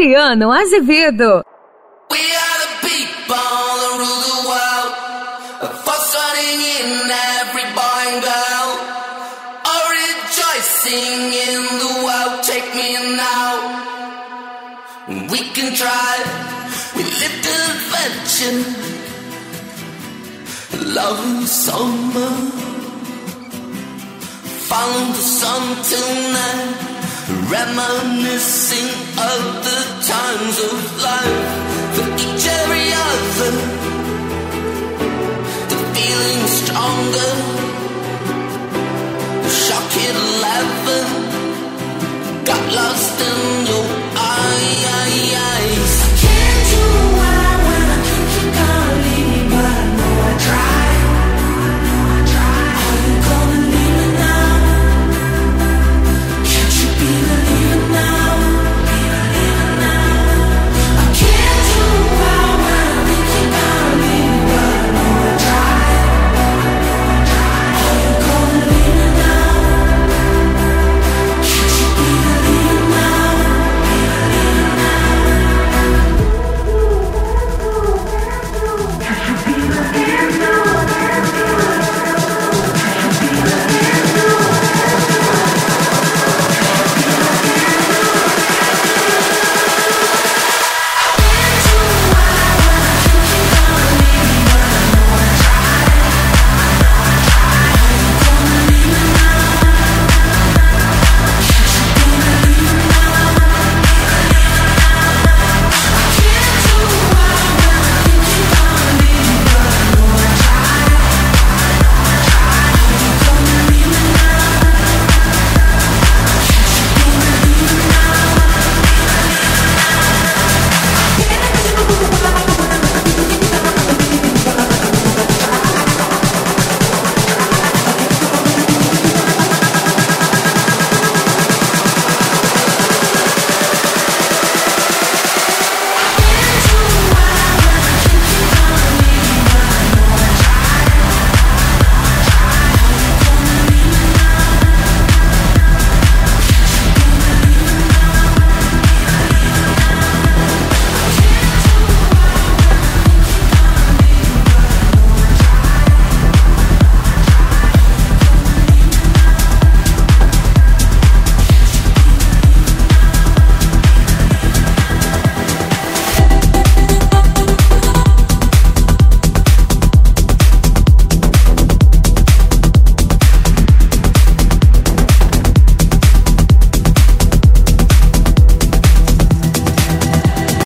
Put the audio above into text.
Adriano Azevedo. We are the people that rule the world, fostering in every boy and girl, are rejoicing in the world. Take me now, we can try. We live adventure, love and summer, follow the sun till night, reminiscing of the times of life. For each every other, the feeling stronger.